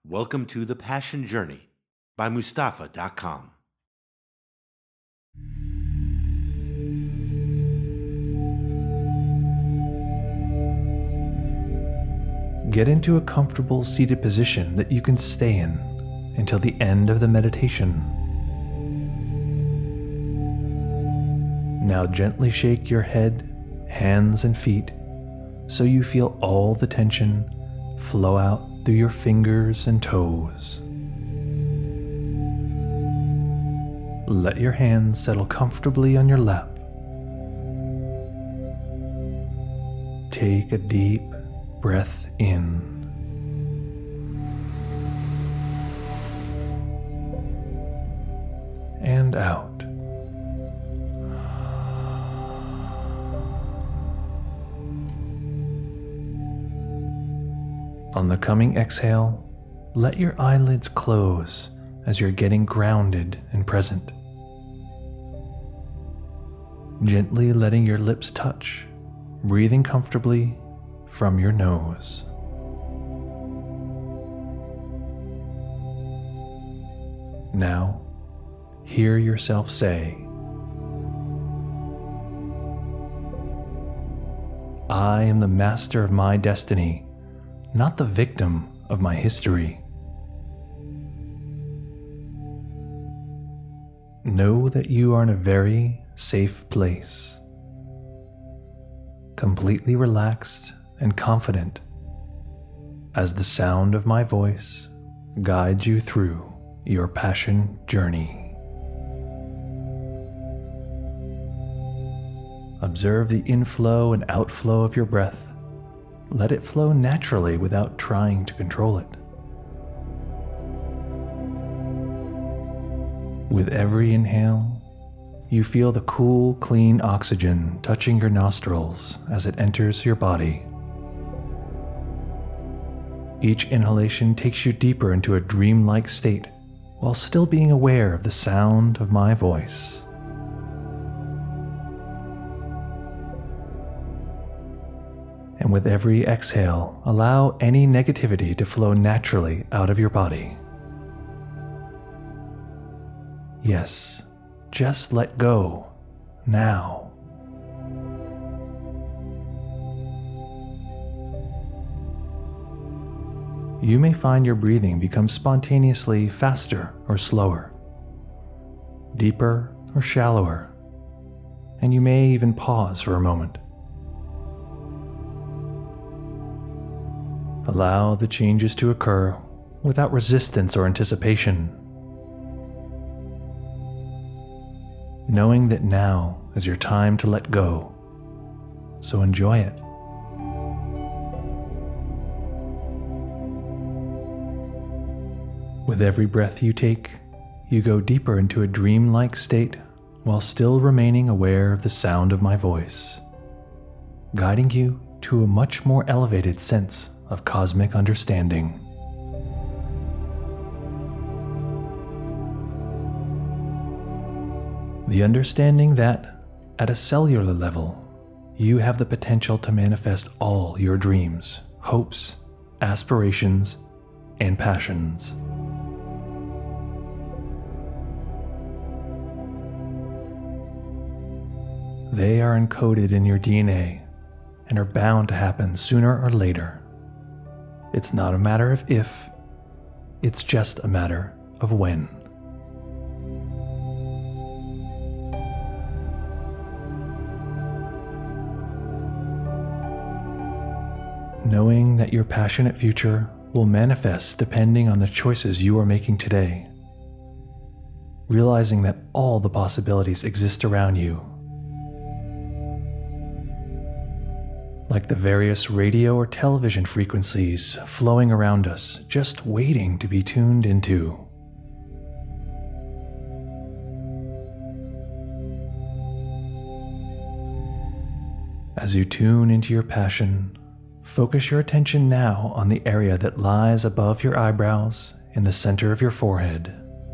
Welcome to The Passion Journey by Mustafa.com. Get into a comfortable seated position that you can stay in until the end of the meditation. Now gently shake your head, hands, and feet so you feel all the tension flow out through your fingers and toes. Let your hands settle comfortably on your lap. Take a deep breath in. And out. On the coming exhale, let your eyelids close as you're getting grounded and present. Gently letting your lips touch, breathing comfortably from your nose. Now, hear yourself say, I am the master of my destiny, not the victim of my history. Know that you are in a very safe place, completely relaxed and confident as the sound of my voice guides you through your passion journey. Observe the inflow and outflow of your breath. Let it flow naturally without trying to control it. With every inhale, you feel the cool, clean oxygen touching your nostrils as it enters your body. Each inhalation takes you deeper into a dreamlike state while still being aware of the sound of my voice. And with every exhale, allow any negativity to flow naturally out of your body. Yes, just let go, now. You may find your breathing become spontaneously faster or slower, deeper or shallower, and you may even pause for a moment. Allow the changes to occur without resistance or anticipation, knowing that now is your time to let go, so enjoy it. With every breath you take, you go deeper into a dreamlike state while still remaining aware of the sound of my voice, guiding you to a much more elevated sense of cosmic understanding. The understanding that, at a cellular level, you have the potential to manifest all your dreams, hopes, aspirations, and passions. They are encoded in your DNA and are bound to happen sooner or later. It's not a matter of if, it's just a matter of when. Knowing that your passionate future will manifest depending on the choices you are making today. Realizing that all the possibilities exist around you. Like the various radio or television frequencies flowing around us, just waiting to be tuned into. As you tune into your passion, focus your attention now on the area that lies above your eyebrows in the center of your forehead.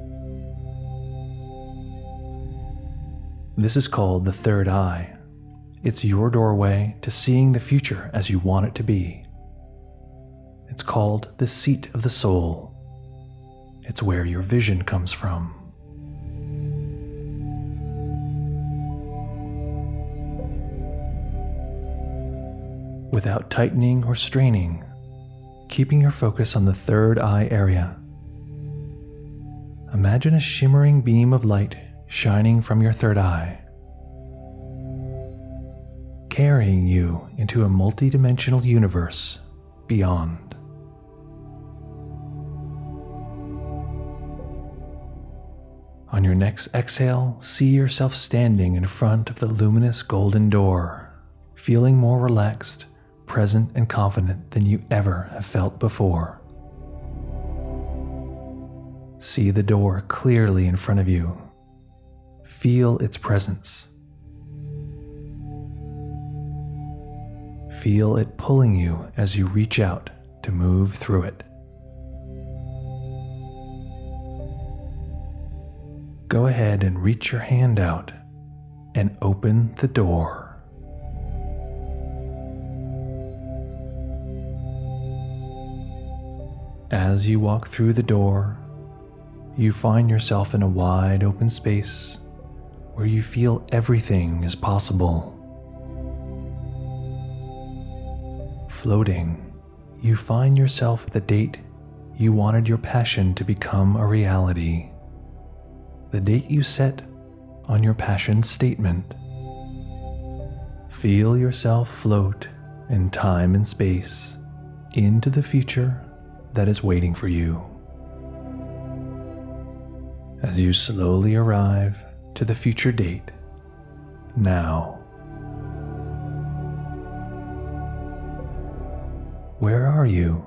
This is called the third eye. It's your doorway to seeing the future as you want it to be. It's called the seat of the soul. it's where your vision comes from. Without tightening or straining, keeping your focus on the third eye area. Imagine a shimmering beam of light shining from your third eye, carrying you into a multidimensional universe beyond. On your next exhale, see yourself standing in front of the luminous golden door, feeling more relaxed, present, and confident than you ever have felt before. See the door clearly in front of you. Feel its presence. Feel it pulling you as you reach out to move through it. Go ahead and reach your hand out and open the door. As you walk through the door, you find yourself in a wide open space where you feel everything is possible. Floating, you find yourself the date you wanted your passion to become a reality. The date you set on your passion statement. Feel yourself float in time and space into the future that is waiting for you. As you slowly arrive to the future date, now. Where are you?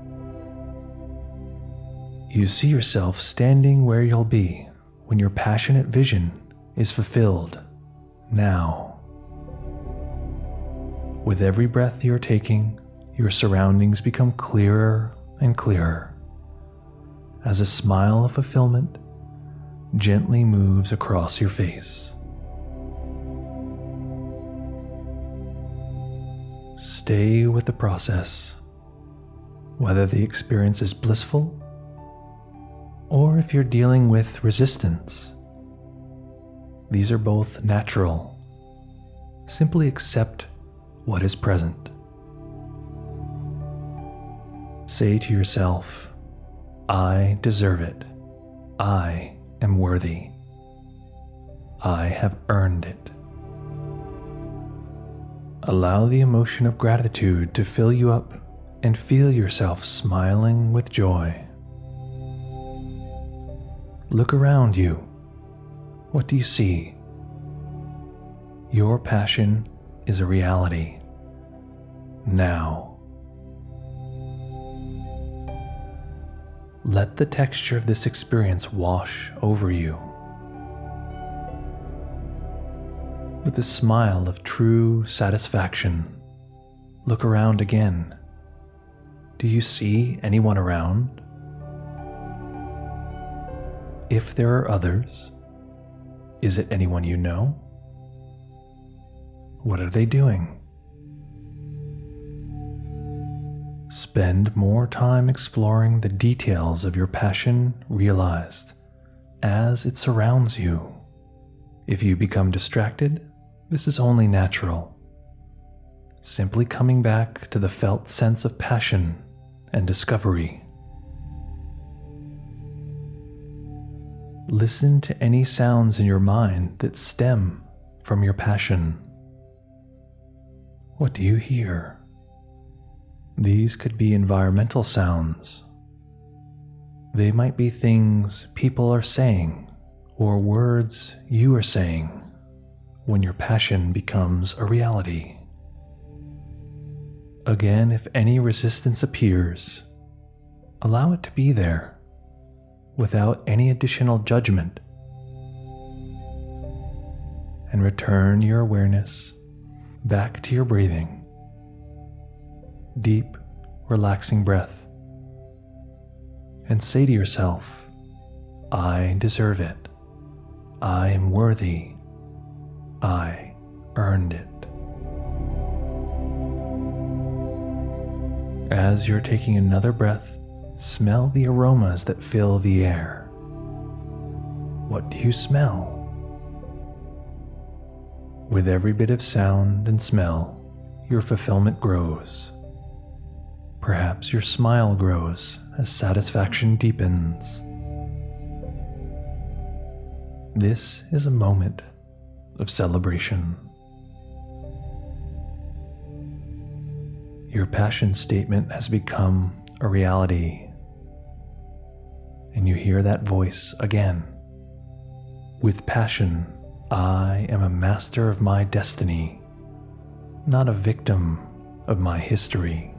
You see yourself standing where you'll be when your passionate vision is fulfilled, now. With every breath you're taking, your surroundings become clearer and clearer as a smile of fulfillment gently moves across your face. Stay with the process, whether the experience is blissful or if you're dealing with resistance. These are both natural. Simply accept what is present. Say to yourself, I deserve it. I am worthy. I have earned it. Allow the emotion of gratitude to fill you up and feel yourself smiling with joy. Look around you. What do you see? Your passion is a reality. Now. Let the texture of this experience wash over you. With a smile of true satisfaction, look around again. Do you see anyone around? If there are others, is it anyone you know? What are they doing? Spend more time exploring the details of your passion realized as it surrounds you. If you become distracted, this is only natural. Simply coming back to the felt sense of passion and discovery. Listen to any sounds in your mind that stem from your passion. What do you hear? These could be environmental sounds. They might be things people are saying or words you are saying when your passion becomes a reality. Again, if any resistance appears, allow it to be there without any additional judgment, and return your awareness back to your breathing. Deep, relaxing breath, and say to yourself, I deserve it. I am worthy. I earned it. As you're taking another breath, smell the aromas that fill the air. What do you smell? With every bit of sound and smell, your fulfillment grows. Perhaps your smile grows as satisfaction deepens. This is a moment of celebration. Your passion statement has become a reality, and you hear that voice again. With passion, I am a master of my destiny, not a victim of my history.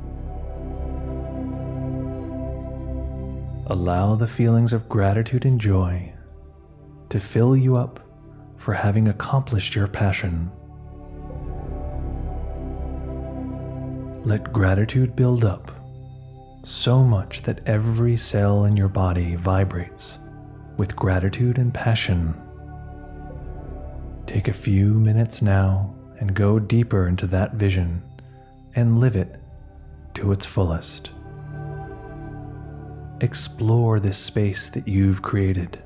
Allow the feelings of gratitude and joy to fill you up for having accomplished your passion. Let gratitude build up so much that every cell in your body vibrates with gratitude and passion. Take a few minutes now and go deeper into that vision and live it to its fullest. Explore this space that you've created,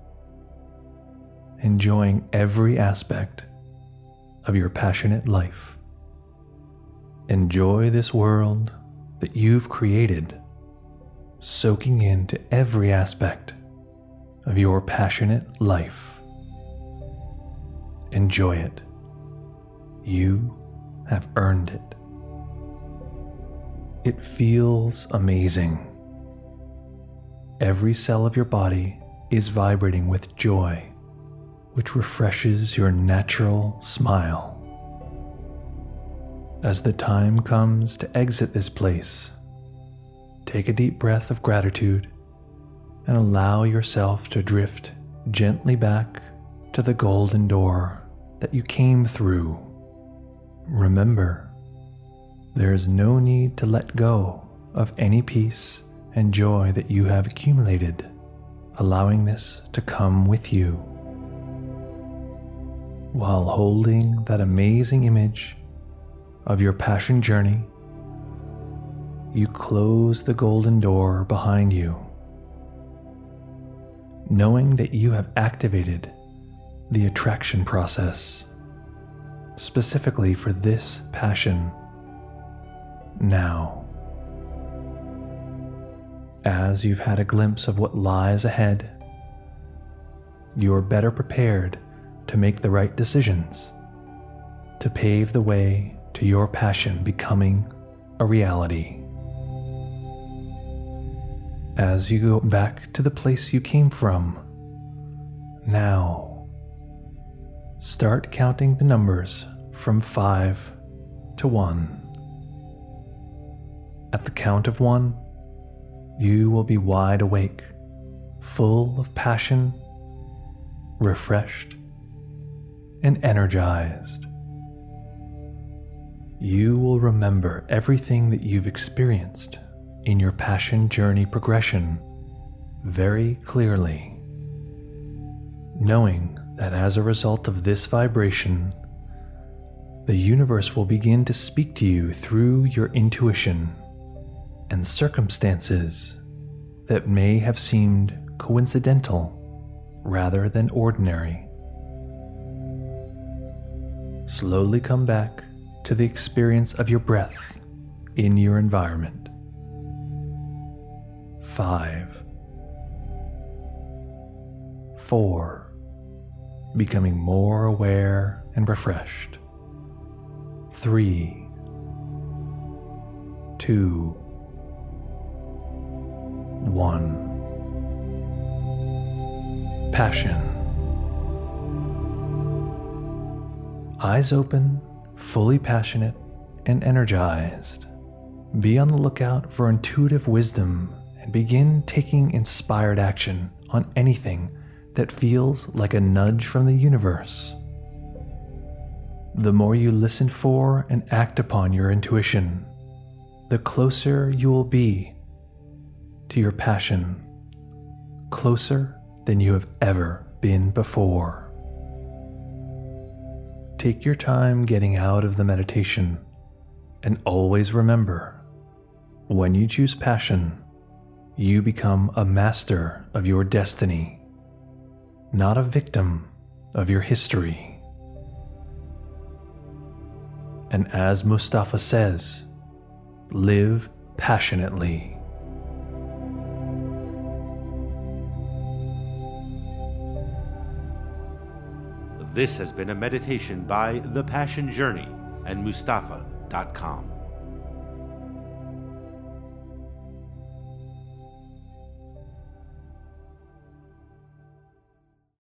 enjoying every aspect of your passionate life. Enjoy this world that you've created, soaking into every aspect of your passionate life. Enjoy it. You have earned it. It feels amazing. Every cell of your body is vibrating with joy, which refreshes your natural smile. As the time comes to exit this place, take a deep breath of gratitude and allow yourself to drift gently back to the golden door that you came through. Remember, there is no need to let go of any peace and joy that you have accumulated, allowing this to come with you. While holding that amazing image of your passion journey, you close the golden door behind you, knowing that you have activated the attraction process specifically for this passion. Now, as you've had a glimpse of what lies ahead, you are better prepared to make the right decisions, to pave the way to your passion becoming a reality. As you go back to the place you came from, now, start counting the numbers from 5 to 1. At the count of 1, you will be wide awake, full of passion, refreshed, and energized. You will remember everything that you've experienced in your passion journey progression very clearly, knowing that as a result of this vibration, the universe will begin to speak to you through your intuition and circumstances that may have seemed coincidental rather than ordinary. Slowly come back to the experience of your breath in your environment. 5, 4, becoming more aware and refreshed. 3, 2, 1. Passion. Eyes open, fully passionate and energized. Be on the lookout for intuitive wisdom and begin taking inspired action on anything that feels like a nudge from the universe. The more you listen for and act upon your intuition, the closer you will be to your passion, closer than you have ever been before. Take your time getting out of the meditation, and always remember, when you choose passion, you become a master of your destiny, not a victim of your history. And as Mustafa says, live passionately. This has been a meditation by The Passion Journey and Mustafa.com.